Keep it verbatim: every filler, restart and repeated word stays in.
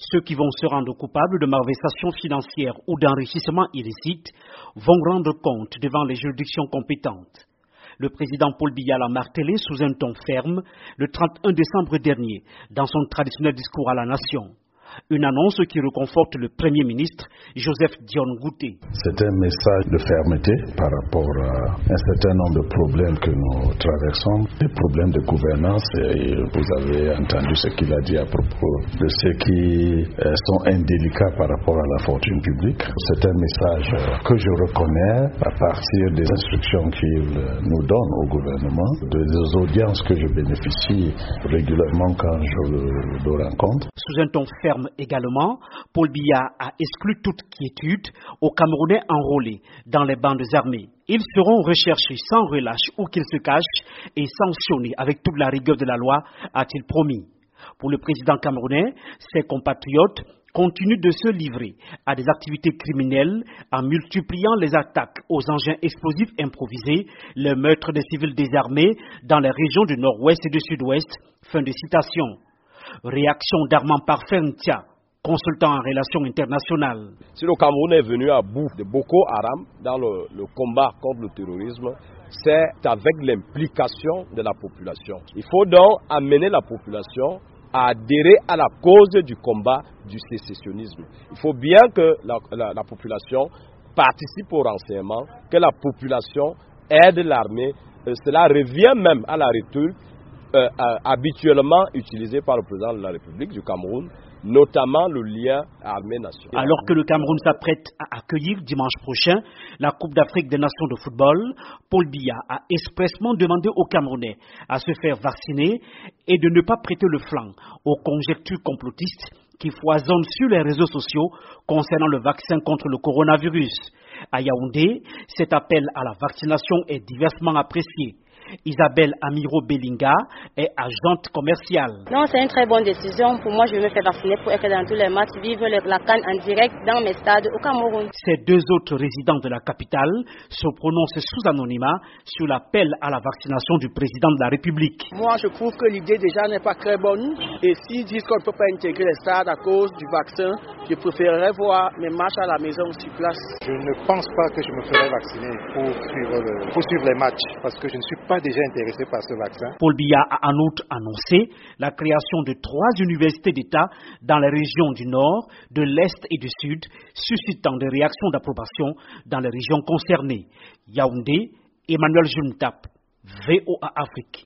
Ceux qui vont se rendre coupables de malversation financière ou d'enrichissement illicite vont rendre compte devant les juridictions compétentes. Le président Paul Biya l'a martelé sous un ton ferme le trente et un décembre dernier dans son traditionnel discours à la nation. Une annonce qui reconforte le Premier ministre Joseph Dione Ngouté. C'est un message de fermeté par rapport à un certain nombre de problèmes que nous traversons, des problèmes de gouvernance, et vous avez entendu ce qu'il a dit à propos de ceux qui sont indélicats par rapport à la fortune publique. C'est un message que je reconnais à partir des instructions qu'il nous donne au gouvernement, des audiences que je bénéficie régulièrement quand je le rencontre. Sous un ton ferme également, Paul Biya a exclu toute quiétude aux Camerounais enrôlés dans les bandes armées. Ils seront recherchés sans relâche où qu'ils se cachent et sanctionnés avec toute la rigueur de la loi, a-t-il promis. Pour le président camerounais, ses compatriotes continuent de se livrer à des activités criminelles en multipliant les attaques aux engins explosifs improvisés, les meurtres des civils désarmés dans les régions du nord-ouest et du sud-ouest. Fin de citation. Réaction d'Armand Parfentia, consultant en relations internationales. Si le Cameroun est venu à bout de Boko Haram dans le, le combat contre le terrorisme, c'est avec l'implication de la population. Il faut donc amener la population à adhérer à la cause du combat du sécessionnisme. Il faut bien que la, la, la population participe au renseignement, que la population aide l'armée. Euh, cela revient même à la rhétorique Euh, euh, habituellement utilisé par le président de la République du Cameroun, notamment le lien armée-nation. Alors que le Cameroun s'apprête à accueillir dimanche prochain la Coupe d'Afrique des Nations de football, Paul Biya a expressément demandé aux Camerounais à se faire vacciner et de ne pas prêter le flanc aux conjectures complotistes qui foisonnent sur les réseaux sociaux concernant le vaccin contre le coronavirus. À Yaoundé, cet appel à la vaccination est diversement apprécié. Isabelle Amiro Belinga est agente commerciale. Non, c'est une très bonne décision. Pour moi, je vais me faire vacciner pour être dans tous les matchs, vivre la CAN en direct dans mes stades au Cameroun. Ces deux autres résidents de la capitale se prononcent sous anonymat sur l'appel à la vaccination du président de la République. Moi, je trouve que l'idée déjà n'est pas très bonne. Et s'ils disent qu'on ne peut pas intégrer les stades à cause du vaccin, je préférerais voir mes matchs à la maison sur place. Je ne pense pas que je me ferai vacciner pour suivre, le, pour suivre les matchs, parce que je ne suis pas déjà intéressé par ce vaccin. Paul Biya a en outre annoncé la création de trois universités d'État dans les régions du Nord, de l'Est et du Sud, suscitant des réactions d'approbation dans les régions concernées. Yaoundé, Emmanuel Juntap, V O A Afrique.